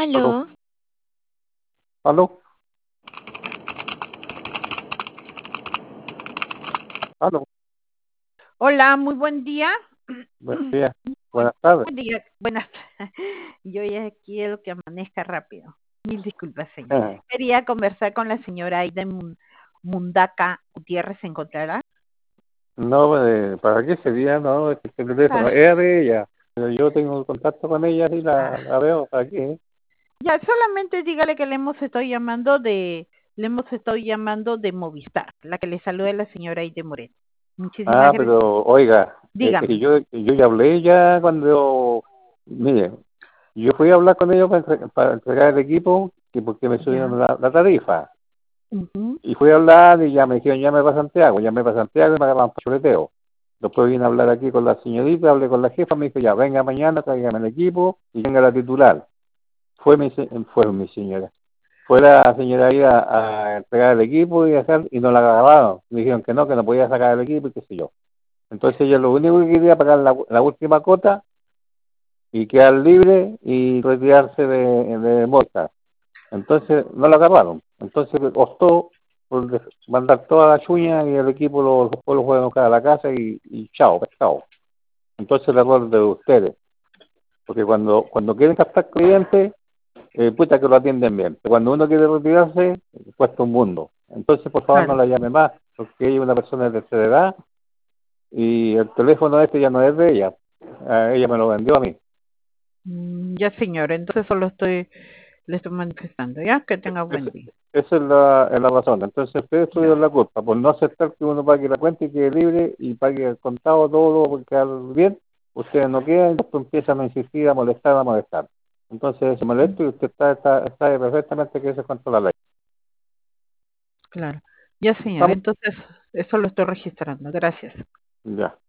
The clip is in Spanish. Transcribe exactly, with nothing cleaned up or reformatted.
Aló, Aló, aló, aló, hola, muy buen día. buenos días, Buen, buenas tardes. buen día, buenas. Yo ya quiero que amanezca rápido. Mil disculpas, señor. Ah, Quería conversar con la señora Aida Mun- Mundaca Gutiérrez, ¿se encontrará? No, eh, ¿para qué sería? No, este teléfono Ah, es de ella, pero yo tengo contacto con ella y la, ah. la veo aquí. Ya, solamente dígale que le hemos estado llamando de, le hemos estado llamando de Movistar, la que le saluda la señora Aida Moreno. Muchísimas Ah, gracias. pero oiga, eh, eh, Dígame. yo, yo ya hablé ya cuando, mire, yo fui a hablar con ellos para, entre- para entregar el equipo, que porque me Ya. subieron la, la tarifa. Ujú. Y fui a hablar y ya me dijeron, llame para Santiago, llamé para Santiago y me agarraron para chuleteo. Después vine a hablar aquí con la señorita, hablé con la jefa, me dijo, ya, venga mañana, tráigame el equipo y venga la titular. Fue mi, se- fue mi señora. Fue la señora ahí a, a entregar el equipo y, hacer, y no la agarraron. Me dijeron que no, que no podía sacar el equipo y qué sé yo. Entonces ella lo único que quería pagar la, la última cota y quedar libre y retirarse de, de Movistar. Entonces no la agarraron. Entonces costó por des- mandar toda la chuña y el equipo lo, después lo fueron a buscar a la casa y, y chao, pescado. Entonces el error de ustedes. Porque cuando, cuando quieren captar clientes, eh, puta que lo atienden bien. Pero cuando uno quiere retirarse, cuesta un mundo. Entonces, por favor, no Claro. la llame más, porque ella es una persona de tercera edad y el teléfono este ya no es de ella. Eh, ella me lo vendió a mí. Mm, ya, señor, entonces solo estoy, le estoy manifestando, ¿ya? Que tenga Es- buen día. esa es la, es la razón. Entonces, ustedes Ya. tuvieron la culpa por no aceptar que uno pague la cuenta y quede libre y pague el contado todo por quedar bien. Ustedes no quedan y después empiezan a insistir, a molestar, a molestar. Entonces, se Mm, molesta y usted está, está, sabe perfectamente que eso es contra la ley. claro. Ya, señor, ¿Estamos? entonces eso lo estoy registrando. Gracias. Ya.